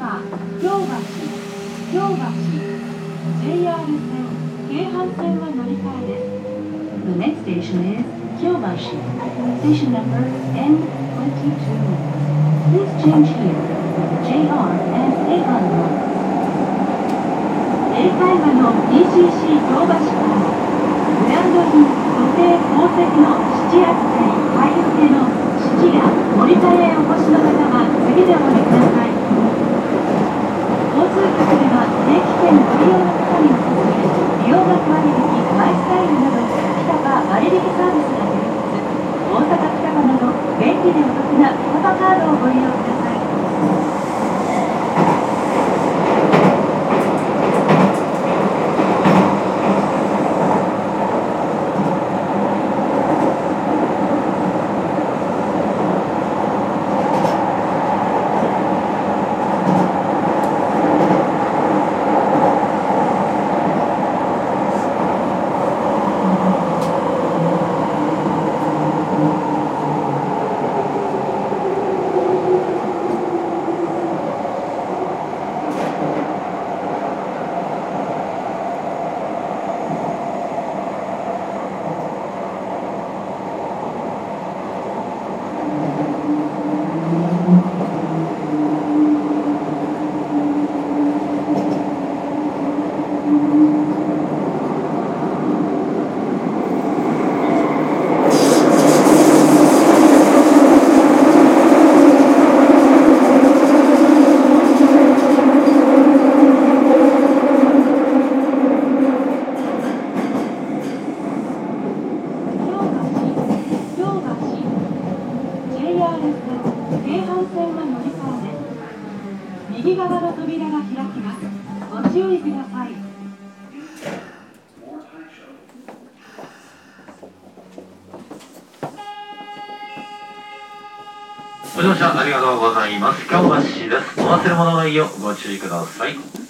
は京橋 JR 線京阪線は乗り換えです。 The next station is 京橋 Station number N22. Please change here. JR and 京阪線英会話の TCC 京橋からグランドイン土手宝石の7扱い海遊亭の質屋森田へお越しの方は次でお降りください。交通局では定期券ご利用の方におすすめ利用額割引マイスタイルなど北場割引サービスが充実。大阪北場など便利でお得な北場カードをご利用ください。右側の扉が開きます。ご注意ください。 ご乗車ありがとうございます。京橋です。お忘れ物ないようご注意ください。